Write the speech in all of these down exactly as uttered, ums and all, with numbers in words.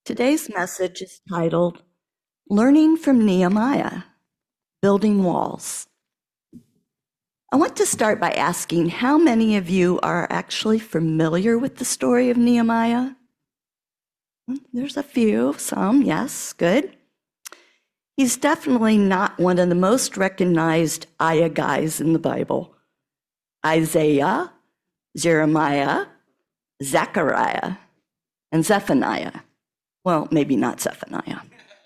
Today's message is titled, Learning from Nehemiah, Building Walls. I want to start by asking how many of you are actually familiar with the story of Nehemiah? There's a few, some, yes, good. He's definitely not one of the most recognized Ayah guys in the Bible. Isaiah, Jeremiah, Zechariah, and Zephaniah. Well, maybe not Zephaniah.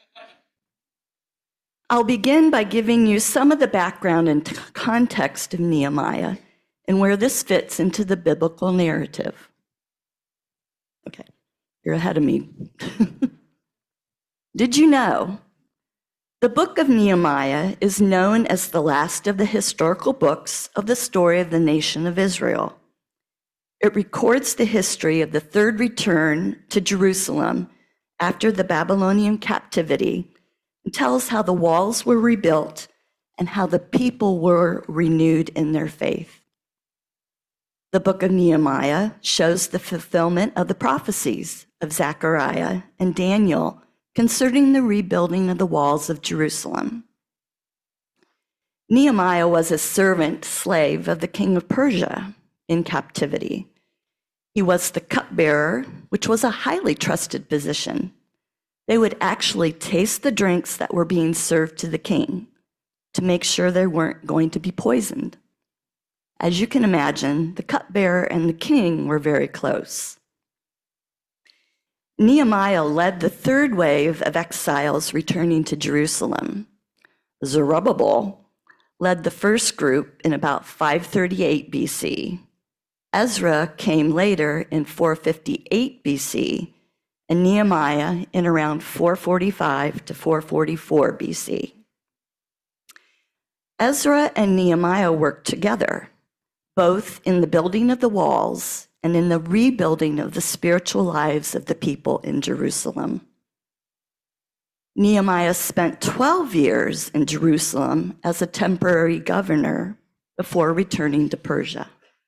I'll begin by giving you some of the background and context of Nehemiah and where this fits into the biblical narrative. Okay, you're ahead of me. Did you know? The book of Nehemiah is known as the last of the historical books of the story of the nation of Israel. It records the history of the third return to Jerusalem after the Babylonian captivity and tells how the walls were rebuilt and how the people were renewed in their faith. The book of Nehemiah shows the fulfillment of the prophecies of Zechariah and Daniel concerning the rebuilding of the walls of Jerusalem. Nehemiah was a servant slave of the king of Persia in captivity. He was the cupbearer, which was a highly trusted position. They would actually taste the drinks that were being served to the king to make sure they weren't going to be poisoned. As you can imagine, the cupbearer and the king were very close. Nehemiah led the third wave of exiles returning to Jerusalem. Zerubbabel led the first group in about five thirty-eight B C. Ezra came later in four fifty-eight B C, and Nehemiah in around four forty-five to four forty-four B C. Ezra and Nehemiah worked together, both in the building of the walls and in the rebuilding of the spiritual lives of the people in Jerusalem. Nehemiah spent twelve years in Jerusalem as a temporary governor before returning to Persia.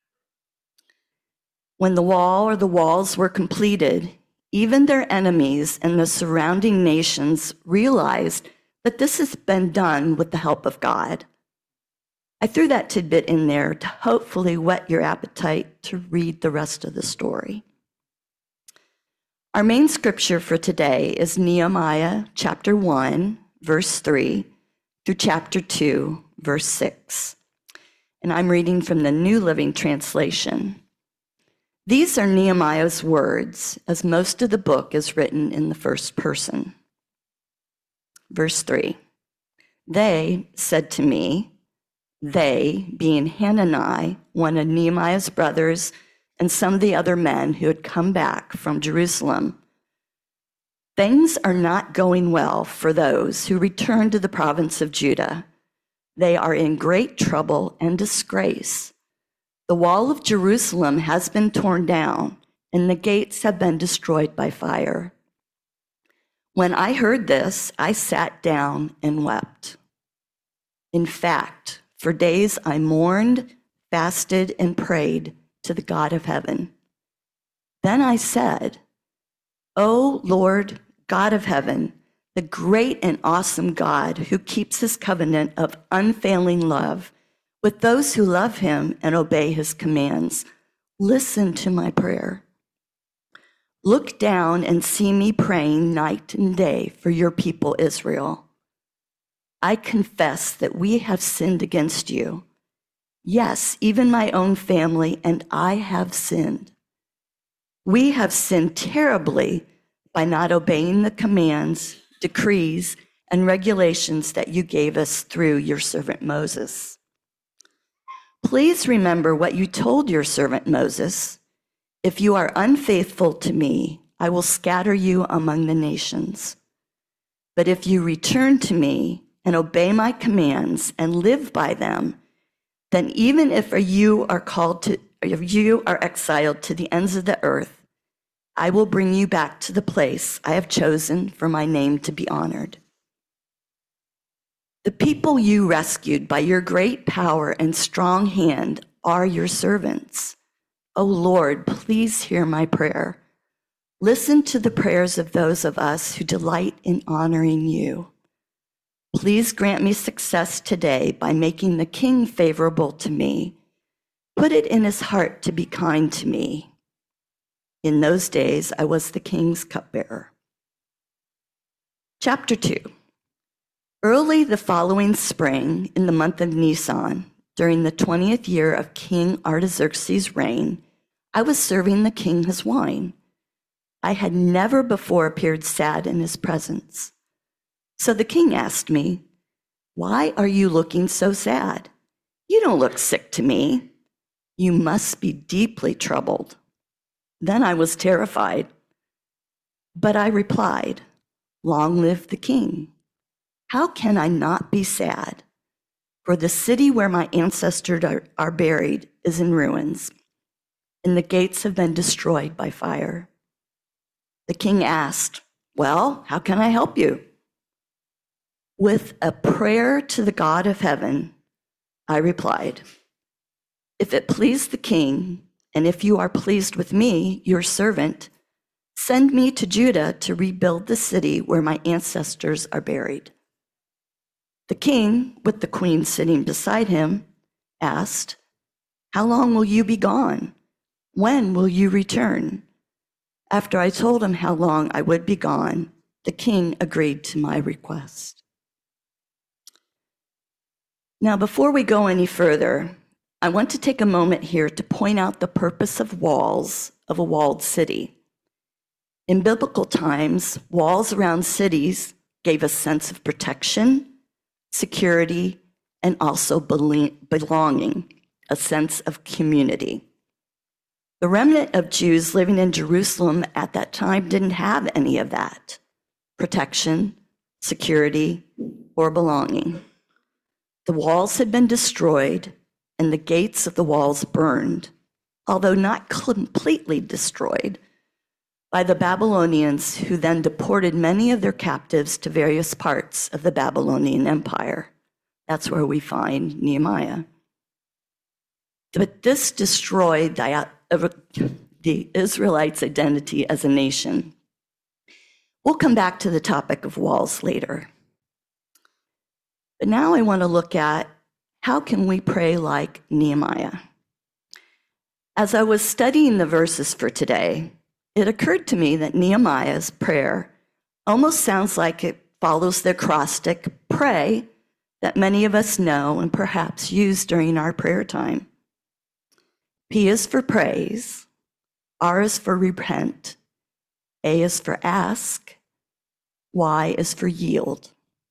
When the wall or the walls were completed, even their enemies and the surrounding nations realized that this has been done with the help of God. I threw that tidbit in there to hopefully whet your appetite to read the rest of the story. Our main scripture for today is Nehemiah chapter one, verse three, through chapter two, verse six. And I'm reading from the New Living Translation. These are Nehemiah's words, as most of the book is written in the first person. Verse three, they said to me, they, being Hanani, one of Nehemiah's brothers, and some of the other men who had come back from Jerusalem, things are not going well for those who return to the province of Judah. They are in great trouble and disgrace. The wall of Jerusalem has been torn down, and the gates have been destroyed by fire. When I heard this, I sat down and wept. In fact, for days I mourned, fasted, and prayed to the God of heaven. Then I said, O Lord, God of heaven, the great and awesome God who keeps his covenant of unfailing love with those who love him and obey his commands, listen to my prayer. Look down and see me praying night and day for your people Israel. I confess that we have sinned against you. Yes, even my own family and I have sinned. We have sinned terribly by not obeying the commands, decrees, and regulations that you gave us through your servant Moses. Please remember what you told your servant Moses. If you are unfaithful to me, I will scatter you among the nations. But if you return to me and obey my commands and live by them, then even if you are called to, if you are exiled to the ends of the earth, I will bring you back to the place I have chosen for my name to be honored. The people you rescued by your great power and strong hand are your servants. O Lord, please hear my prayer. Listen to the prayers of those of us who delight in honoring you. Please grant me success today by making the king favorable to me. Put it in his heart to be kind to me. In those days, I was the king's cupbearer. Chapter two. Early the following spring, in the month of Nisan, during the twentieth year of King Artaxerxes' reign, I was serving the king his wine. I had never before appeared sad in his presence. So the king asked me, "Why are you looking so sad? You don't look sick to me. You must be deeply troubled." Then I was terrified. But I replied, "Long live the king. How can I not be sad? For the city where my ancestors are, are buried is in ruins, and the gates have been destroyed by fire." The king asked, "Well, how can I help you?" With a prayer to the God of heaven, I replied, "If it please the king, and if you are pleased with me, your servant, send me to Judah to rebuild the city where my ancestors are buried." The king, with the queen sitting beside him, asked, "How long will you be gone? When will you return?" After I told him how long I would be gone, the king agreed to my request. Now, before we go any further, I want to take a moment here to point out the purpose of walls of a walled city. In biblical times, walls around cities gave a sense of protection, security, and also belonging, a sense of community. The remnant of Jews living in Jerusalem at that time didn't have any of that protection, security, or belonging. The walls had been destroyed and the gates of the walls burned, although not completely destroyed, by the Babylonians, who then deported many of their captives to various parts of the Babylonian Empire. That's where we find Nehemiah. But this destroyed the, uh, the Israelites' identity as a nation. We'll come back to the topic of walls later. But now I want to look at how can we pray like Nehemiah. As I was studying the verses for today, it occurred to me that Nehemiah's prayer almost sounds like it follows the acrostic pray that many of us know and perhaps use during our prayer time. P is for praise, R is for repent, A is for ask, Y is for yield.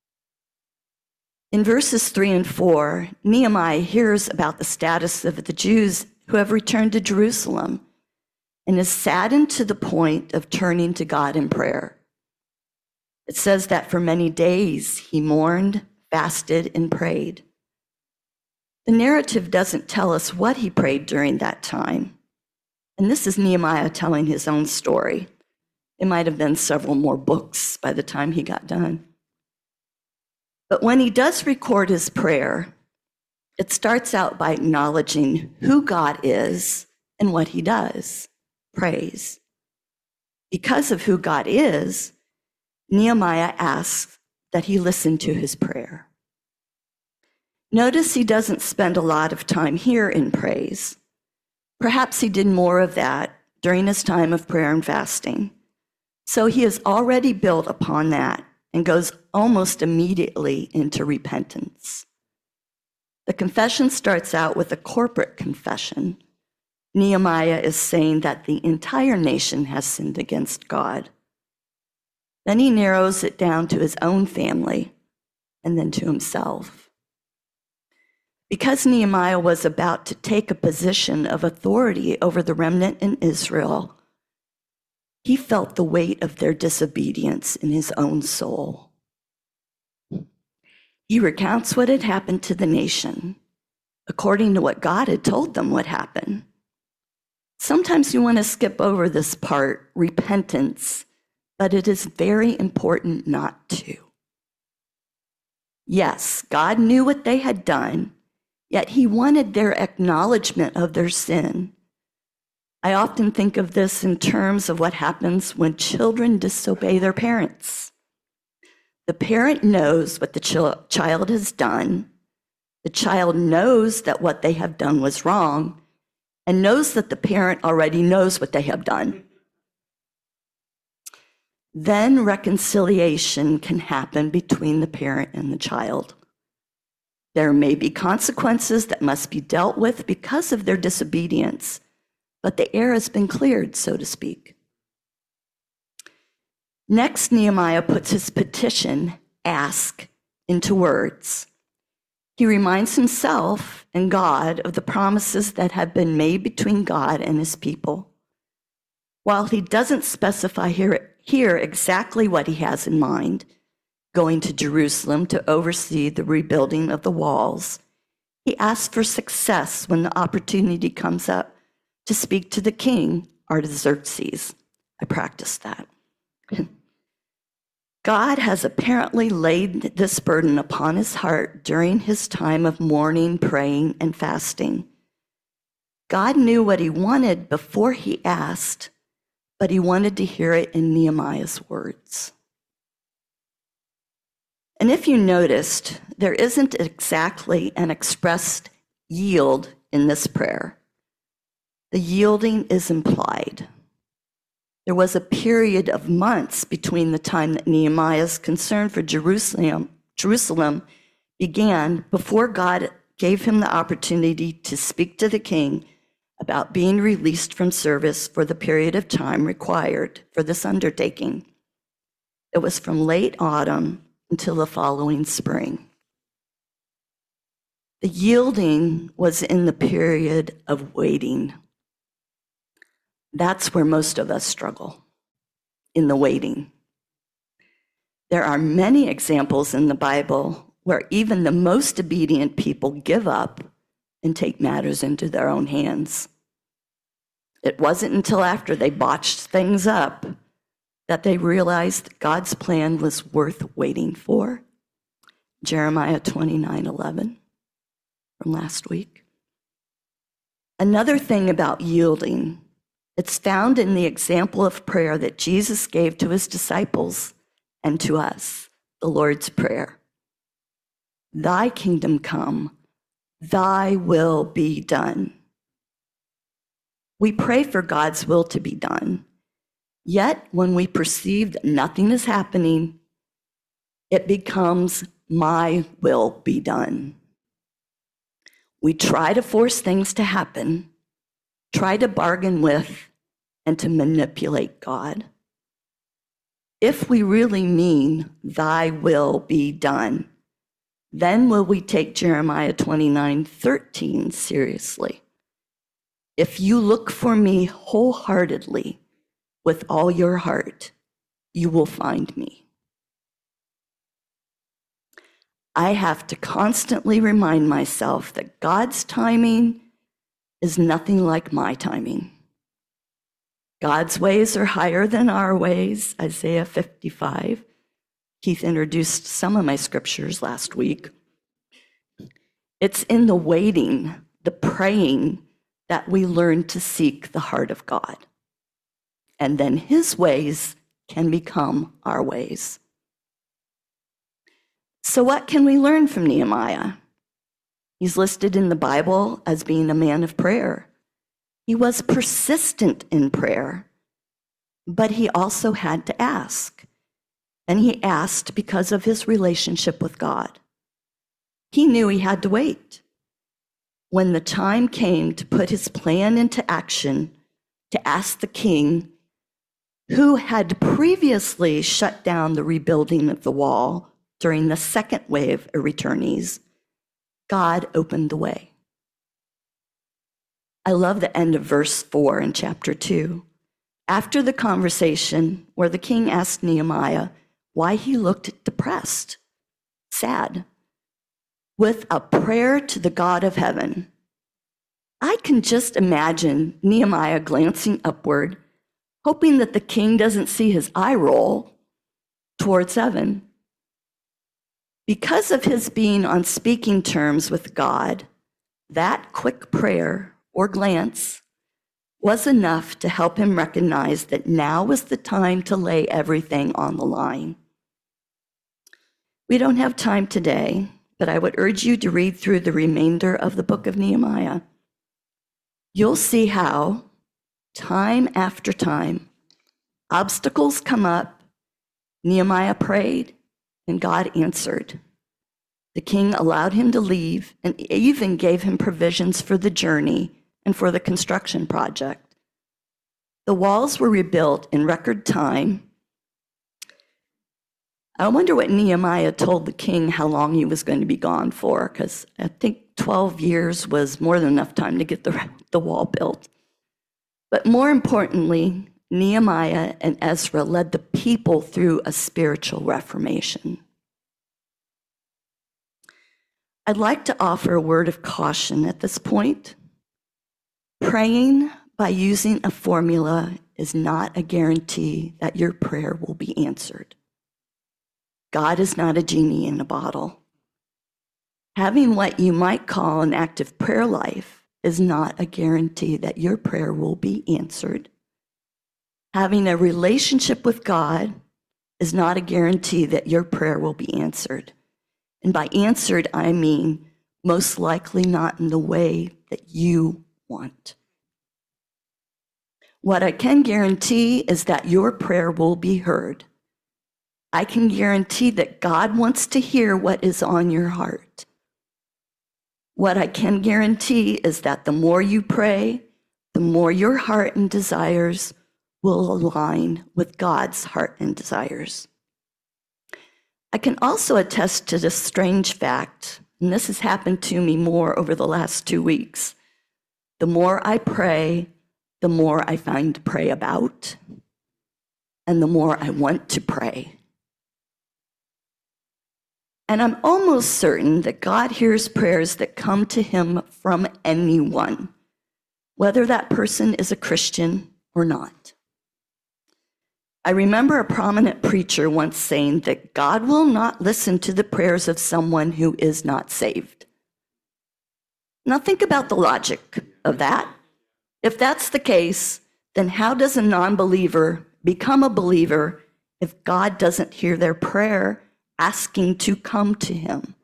In verses three and four, Nehemiah hears about the status of the Jews who have returned to Jerusalem and is saddened to the point of turning to God in prayer. It says that for many days he mourned, fasted, and prayed. The narrative doesn't tell us what he prayed during that time. And this is Nehemiah telling his own story. It might have been several more books by the time he got done. But when he does record his prayer, it starts out by acknowledging who God is and what he does, praise. Because of who God is, Nehemiah asks that he listen to his prayer. Notice he doesn't spend a lot of time here in praise. Perhaps he did more of that during his time of prayer and fasting. So he has already built upon that and goes almost immediately into repentance. The confession starts out with a corporate confession. Nehemiah is saying that the entire nation has sinned against God. Then he narrows it down to his own family and then to himself. Because Nehemiah was about to take a position of authority over the remnant in Israel, he felt the weight of their disobedience in his own soul. He recounts what had happened to the nation according to what God had told them would happen. Sometimes you want to skip over this part, repentance, but it is very important not to. Yes, God knew what they had done, yet he wanted their acknowledgement of their sin. I often think of this in terms of what happens when children disobey their parents. The parent knows what the ch- child has done. The child knows that what they have done was wrong and knows that the parent already knows what they have done. Then reconciliation can happen between the parent and the child. There may be consequences that must be dealt with because of their disobedience, but the air has been cleared, so to speak. Next, Nehemiah puts his petition, ask, into words. He reminds himself and God of the promises that have been made between God and his people. While he doesn't specify here, here exactly what he has in mind, going to Jerusalem to oversee the rebuilding of the walls, he asks for success when the opportunity comes up to speak to the king, Artaxerxes. I practiced that. God has apparently laid this burden upon his heart during his time of mourning, praying, and fasting. God knew what he wanted before he asked, but he wanted to hear it in Nehemiah's words. And if you noticed, there isn't exactly an expressed yield in this prayer. The yielding is implied. There was a period of months between the time that Nehemiah's concern for Jerusalem, Jerusalem began before God gave him the opportunity to speak to the king about being released from service for the period of time required for this undertaking. It was from late autumn until the following spring. The yielding was in the period of waiting. That's where most of us struggle, in the waiting. There are many examples in the Bible where even the most obedient people give up and take matters into their own hands. It wasn't until after they botched things up that they realized God's plan was worth waiting for. Jeremiah twenty-nine eleven from last week. Another thing about yielding, it's found in the example of prayer that Jesus gave to his disciples and to us, the Lord's Prayer. Thy kingdom come, thy will be done. We pray for God's will to be done. Yet, when we perceive that nothing is happening, it becomes my will be done. We try to force things to happen, try to bargain with, and to manipulate God. If we really mean thy will be done, then will we take Jeremiah twenty-nine thirteen seriously. If you look for me wholeheartedly with all your heart, you will find me. I have to constantly remind myself that God's timing is nothing like my timing. God's ways are higher than our ways, Isaiah fifty-five. Keith introduced some of my scriptures last week. It's in the waiting, the praying, that we learn to seek the heart of God. And then his ways can become our ways. So what can we learn from Nehemiah? He's listed in the Bible as being a man of prayer. He was persistent in prayer, but he also had to ask. And he asked because of his relationship with God. He knew he had to wait. When the time came to put his plan into action, to ask the king, who had previously shut down the rebuilding of the wall during the second wave of returnees, God opened the way. I love the end of verse four in chapter two. After the conversation where the king asked Nehemiah why he looked depressed, sad, with a prayer to the God of heaven, I can just imagine Nehemiah glancing upward, hoping that the king doesn't see his eye roll towards heaven. Because of his being on speaking terms with God, that quick prayer or glance was enough to help him recognize that now was the time to lay everything on the line. We don't have time today, but I would urge you to read through the remainder of the book of Nehemiah. You'll see how, time after time, obstacles come up, Nehemiah prayed, and God answered. The king allowed him to leave and even gave him provisions for the journey and for the construction project. The walls were rebuilt in record time. I wonder what Nehemiah told the king how long he was going to be gone for, because I think twelve years was more than enough time to get the, the wall built. But more importantly, Nehemiah and Ezra led the people through a spiritual reformation. I'd like to offer a word of caution at this point. Praying by using a formula is not a guarantee that your prayer will be answered. God is not a genie in a bottle. Having what you might call an active prayer life is not a guarantee that your prayer will be answered. Having a relationship with God is not a guarantee that your prayer will be answered. And by answered, I mean most likely not in the way that you want. What I can guarantee is that your prayer will be heard. I can guarantee that God wants to hear what is on your heart. What I can guarantee is that the more you pray, the more your heart and desires will align with God's heart and desires. I can also attest to this strange fact, and this has happened to me more over the last two weeks. The more I pray, the more I find to pray about, and the more I want to pray. And I'm almost certain that God hears prayers that come to him from anyone, whether that person is a Christian or not. I remember a prominent preacher once saying that God will not listen to the prayers of someone who is not saved. Now think about the logic of that. If that's the case, then how does a non-believer become a believer if God doesn't hear their prayer asking to come to him?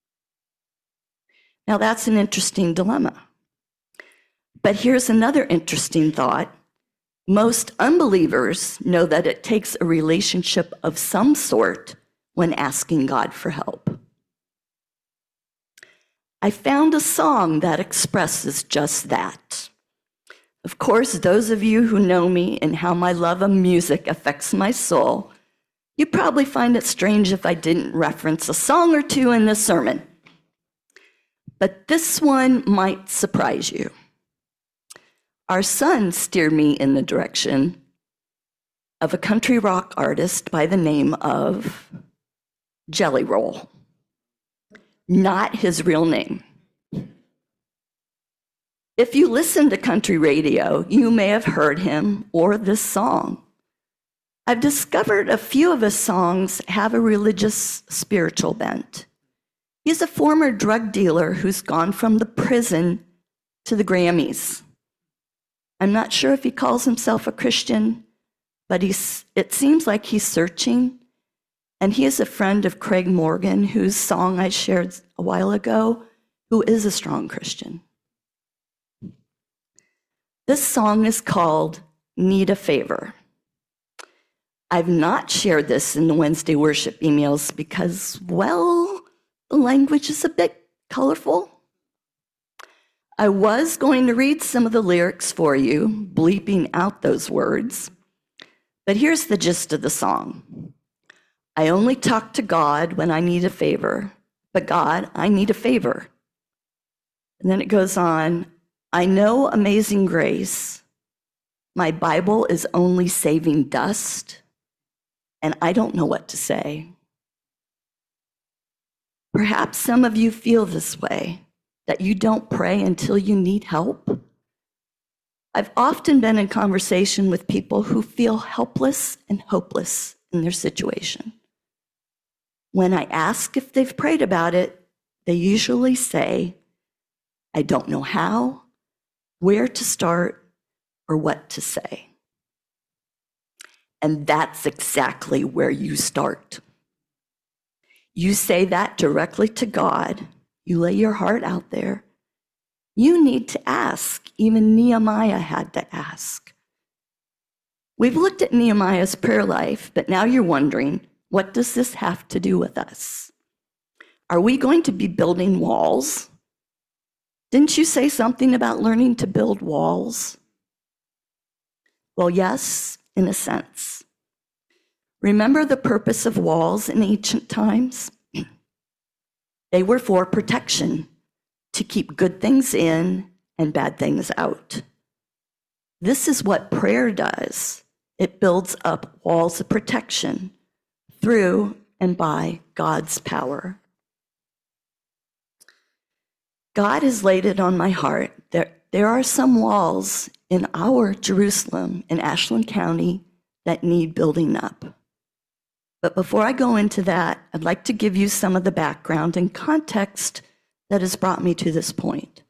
Now that's an interesting dilemma. But here's another interesting thought. Most unbelievers know that it takes a relationship of some sort when asking God for help. I found a song that expresses just that. Of course, those of you who know me and how my love of music affects my soul, you probably find it strange if I didn't reference a song or two in this sermon. But this one might surprise you. Our son steered me in the direction of a country rock artist by the name of Jelly Roll. Not his real name. If you listen to country radio, you may have heard him or this song. I've discovered a few of his songs have a religious, spiritual bent. He's a former drug dealer who's gone from the prison to the Grammys. I'm not sure if he calls himself a Christian, but he's, it seems like he's searching. And he is a friend of Craig Morgan, whose song I shared a while ago, who is a strong Christian. This song is called Need a Favor. I've not shared this in the Wednesday worship emails because, well, the language is a bit colorful. I was going to read some of the lyrics for you, bleeping out those words, but here's the gist of the song. I only talk to God when I need a favor, but God, I need a favor. And then it goes on, I know amazing grace. My Bible is only saving dust, and I don't know what to say. Perhaps some of you feel this way, that you don't pray until you need help. I've often been in conversation with people who feel helpless and hopeless in their situation. When I ask if they've prayed about it, they usually say, I don't know how, where to start, or what to say. And that's exactly where you start. You say that directly to God. You lay your heart out there. You need to ask. Even Nehemiah had to ask. We've looked at Nehemiah's prayer life, but now you're wondering, what does this have to do with us? Are we going to be building walls? Didn't you say something about learning to build walls? Well, yes, in a sense. Remember the purpose of walls in ancient times? They were for protection, to keep good things in and bad things out. This is what prayer does. It builds up walls of protection through and by God's power. God has laid it on my heart. There, there are some walls in our Jerusalem in Ashland County that need building up. But before I go into that, I'd like to give you some of the background and context that has brought me to this point.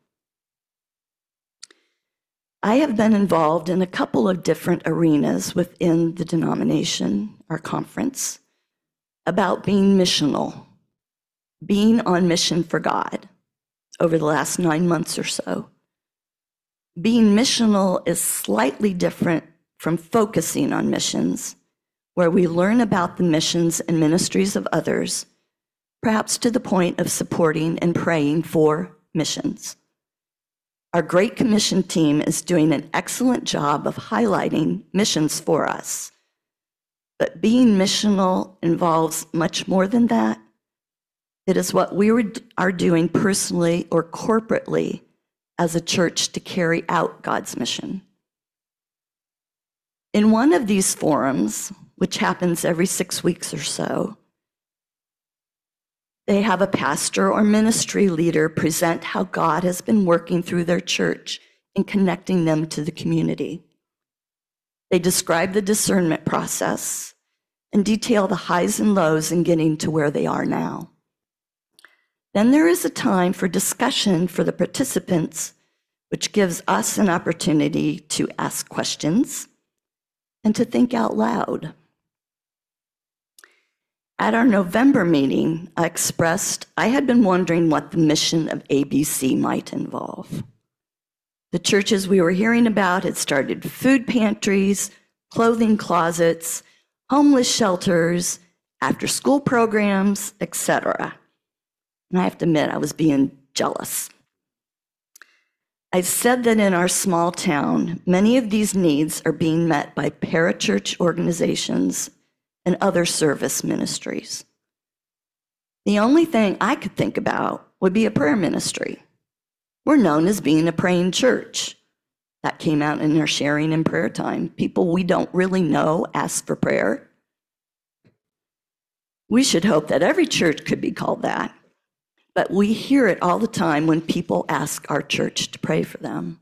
I have been involved in a couple of different arenas within the denomination, our conference, about being missional, being on mission for God over the last nine months or so. Being missional is slightly different from focusing on missions, where we learn about the missions and ministries of others, perhaps to the point of supporting and praying for missions. Our Great Commission team is doing an excellent job of highlighting missions for us. But being missional involves much more than that. It is what we are doing personally or corporately as a church to carry out God's mission. In one of these forums, which happens every six weeks or so, they have a pastor or ministry leader present how God has been working through their church in connecting them to the community. They describe the discernment process and detail the highs and lows in getting to where they are now. Then there is a time for discussion for the participants, which gives us an opportunity to ask questions and to think out loud. At our November meeting, I expressed I had been wondering what the mission of A B C might involve. The churches we were hearing about had started food pantries, clothing closets, homeless shelters, after-school programs, et cetera. And I have to admit, I was being jealous. I said that in our small town, many of these needs are being met by parachurch organizations and other service ministries. The only thing I could think about would be a prayer ministry. We're known as being a praying church. That came out in our sharing and prayer time. People we don't really know ask for prayer. We should hope that every church could be called that. But we hear it all the time when people ask our church to pray for them.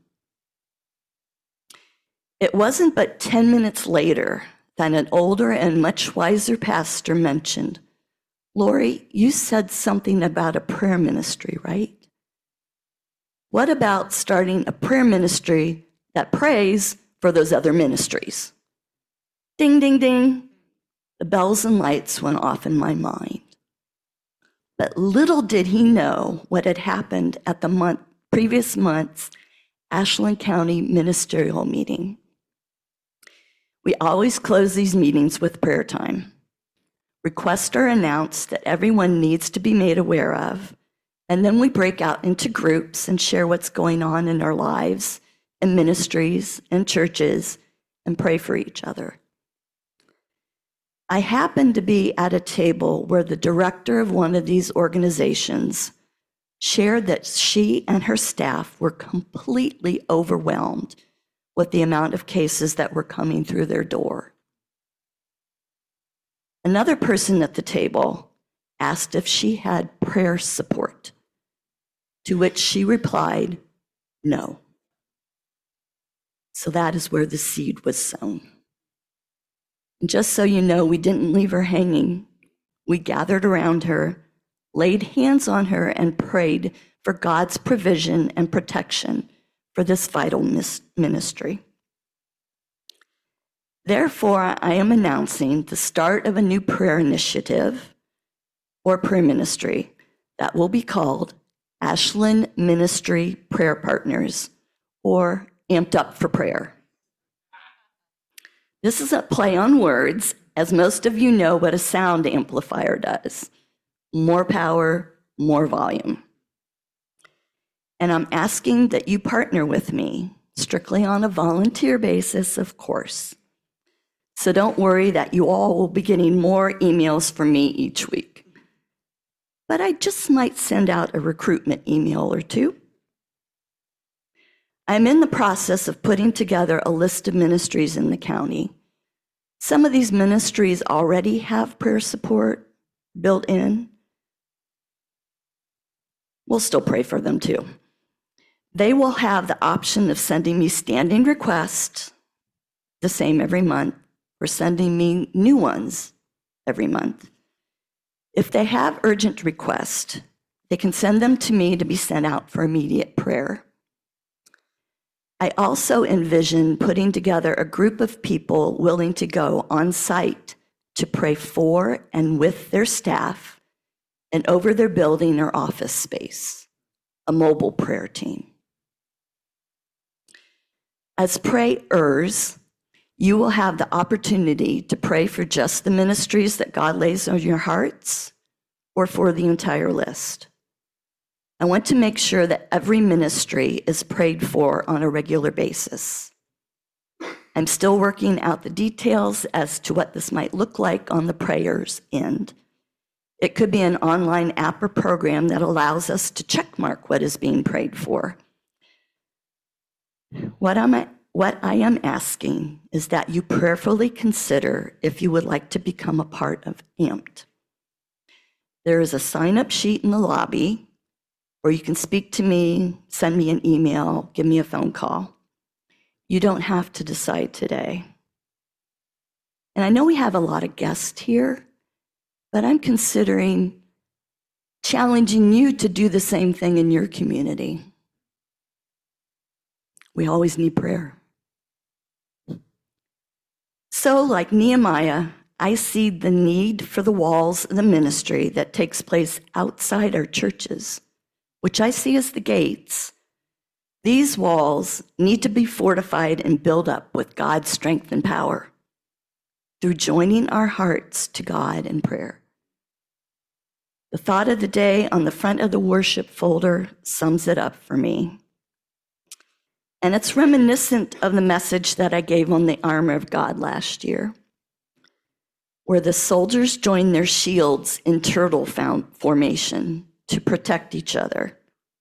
It wasn't but ten minutes later that an older and much wiser pastor mentioned, "Lori, you said something about a prayer ministry, right? What about starting a prayer ministry that prays for those other ministries?" Ding, ding, ding. The bells and lights went off in my mind. But little did he know what had happened at the month, previous month's Ashland County ministerial meeting. We always close these meetings with prayer time. Requests are announced that everyone needs to be made aware of, and then we break out into groups and share what's going on in our lives and ministries and churches and pray for each other. I happened to be at a table where the director of one of these organizations shared that she and her staff were completely overwhelmed with the amount of cases that were coming through their door. Another person at the table asked if she had prayer support, to which she replied, no. So that is where the seed was sown. And just so you know, we didn't leave her hanging. We gathered around her, laid hands on her, and prayed for God's provision and protection for this vital ministry. Therefore, I am announcing the start of a new prayer initiative or prayer ministry that will be called Ashland Ministry Prayer Partners, or Amped Up for Prayer. This is a play on words, as most of you know what a sound amplifier does. More power, more volume. And I'm asking that you partner with me, strictly on a volunteer basis, of course. So don't worry that you all will be getting more emails from me each week. But I just might send out a recruitment email or two. I'm in the process of putting together a list of ministries in the county. Some of these ministries already have prayer support built in. We'll still pray for them too. They will have the option of sending me standing requests, the same every month, or sending me new ones every month. If they have urgent requests, they can send them to me to be sent out for immediate prayer. I also envision putting together a group of people willing to go on site to pray for and with their staff and over their building or office space, a mobile prayer team. As prayers, you will have the opportunity to pray for just the ministries that God lays on your hearts or for the entire list. I want to make sure that every ministry is prayed for on a regular basis. I'm still working out the details as to what this might look like on the prayers end. It could be an online app or program that allows us to checkmark what is being prayed for. What I'm What I am asking is that you prayerfully consider if you would like to become a part of Amped. There is a sign-up sheet in the lobby, or you can speak to me, send me an email, give me a phone call. You don't have to decide today. And I know we have a lot of guests here, but I'm considering challenging you to do the same thing in your community. We always need prayer. So, like Nehemiah, I see the need for the walls of the ministry that takes place outside our churches, which I see as the gates. These walls need to be fortified and built up with God's strength and power through joining our hearts to God in prayer. The thought of the day on the front of the worship folder sums it up for me. And it's reminiscent of the message that I gave on the armor of God last year, where the soldiers joined their shields in turtle formation to protect each other.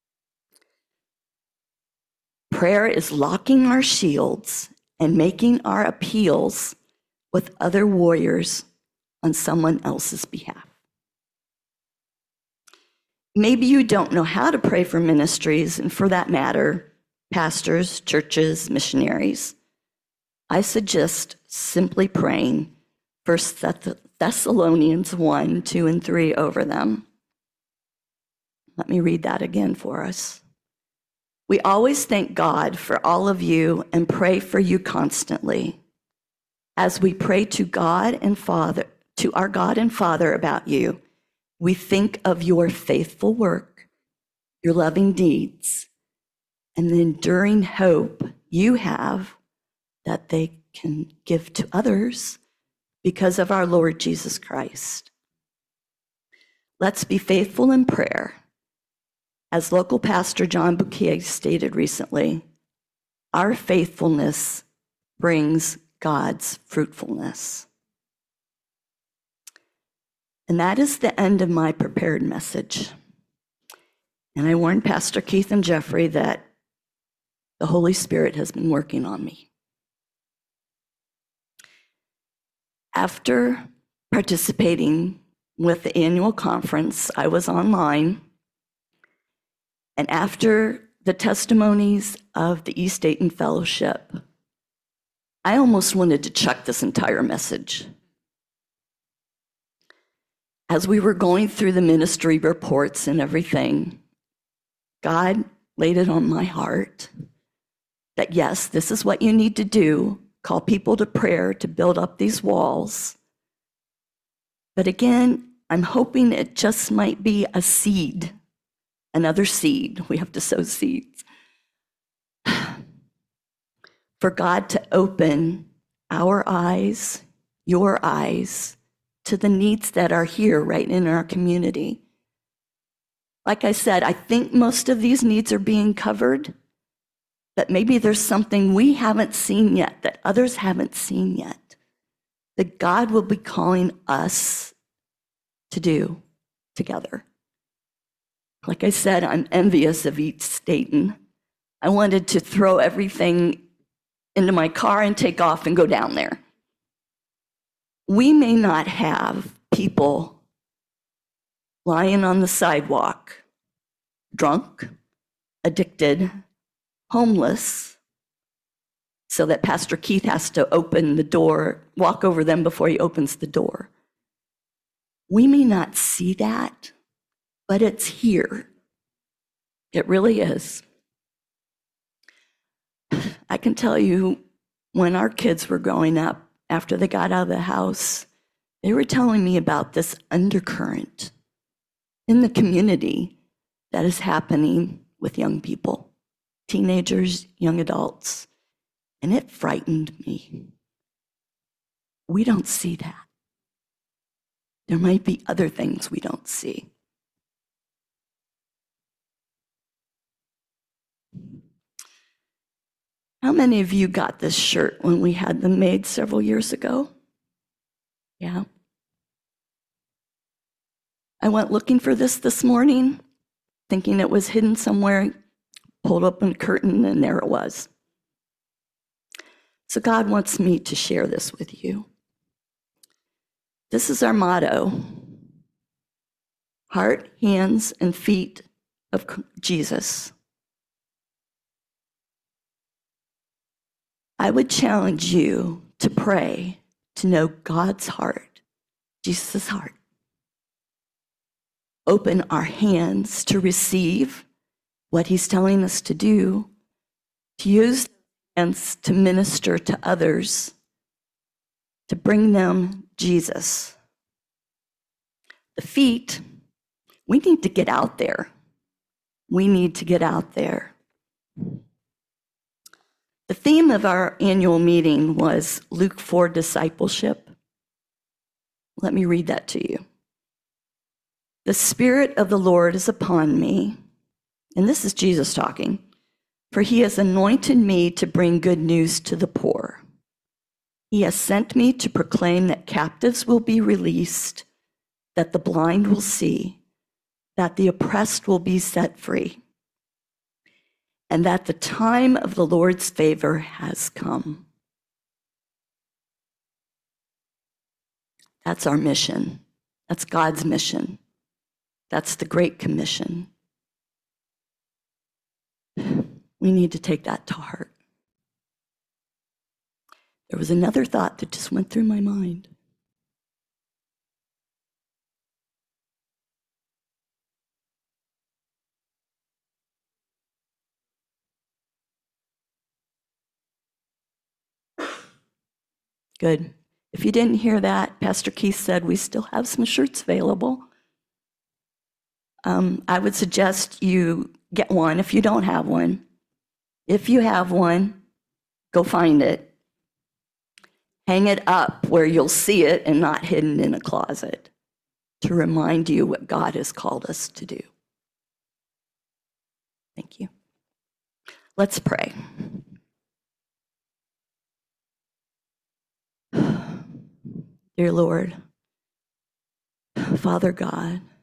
Prayer is locking our shields and making our appeals with other warriors on someone else's behalf. Maybe you don't know how to pray for ministries, and for that matter, pastors, churches, missionaries. I suggest simply praying First Thessalonians one, two, and three over them. Let me read that again for us. We always thank God for all of you and pray for you constantly. As we pray to God and Father, to our God and Father about you, we think of your faithful work, your loving deeds, and the enduring hope you have that they can give to others because of our Lord Jesus Christ. Let's be faithful in prayer. As local pastor John Bouquet stated recently, our faithfulness brings God's fruitfulness. And that is the end of my prepared message. And I warned Pastor Keith and Jeffrey that the Holy Spirit has been working on me. After participating with the annual conference, I was online. And after the testimonies of the East Dayton Fellowship, I almost wanted to chuck this entire message. As we were going through the ministry reports and everything, God laid it on my heart that yes, this is what you need to do. call people to prayer to build up these walls. But again, I'm hoping it just might be a seed, another seed. We have to sow seeds. For God to open our eyes, your eyes, to the needs that are here right in our community. Like I said, I think most of these needs are being covered, but maybe there's something we haven't seen yet, that others haven't seen yet, that God will be calling us to do together. Like I said, I'm envious of East Dayton. I wanted to throw everything into my car and take off and go down there. We may not have people lying on the sidewalk, drunk, addicted, homeless, so that Pastor Keith has to open the door, walk over them before he opens the door. We may not see that, but it's here. It really is. I can tell you, when our kids were growing up, after they got out of the house, they were telling me about this undercurrent in the community that is happening with young people, teenagers, young adults, and it frightened me. We don't see that. There might be other things we don't see. How many of you got this shirt when we had them made several years ago? Yeah. I went looking for this this morning, thinking it was hidden somewhere, pulled open a curtain, and there it was. So God wants me to share this with you. This is our motto: heart, hands, and feet of Jesus. I would challenge you to pray to know God's heart, Jesus' heart. Open our hands to receive what he's telling us to do, to use hands to minister to others, to bring them Jesus. The feet, we need to get out there. We need to get out there. The theme of our annual meeting was Luke four discipleship. Let me read that to you. The Spirit of the Lord is upon me, and this is Jesus talking, for he has anointed me to bring good news to the poor. He has sent me to proclaim that captives will be released, that the blind will see, that the oppressed will be set free, and that the time of the Lord's favor has come. That's our mission. That's God's mission. That's the Great Commission. We need to take that to heart. There was another thought that just went through my mind. Good. If you didn't hear that, Pastor Keith said we still have some shirts available. Um, I would suggest you get one if you don't have one. If you have one, go find it. Hang it up where you'll see it and not hidden in a closet, to remind you what God has called us to do. Thank you. Let's pray. Dear Lord, Father God,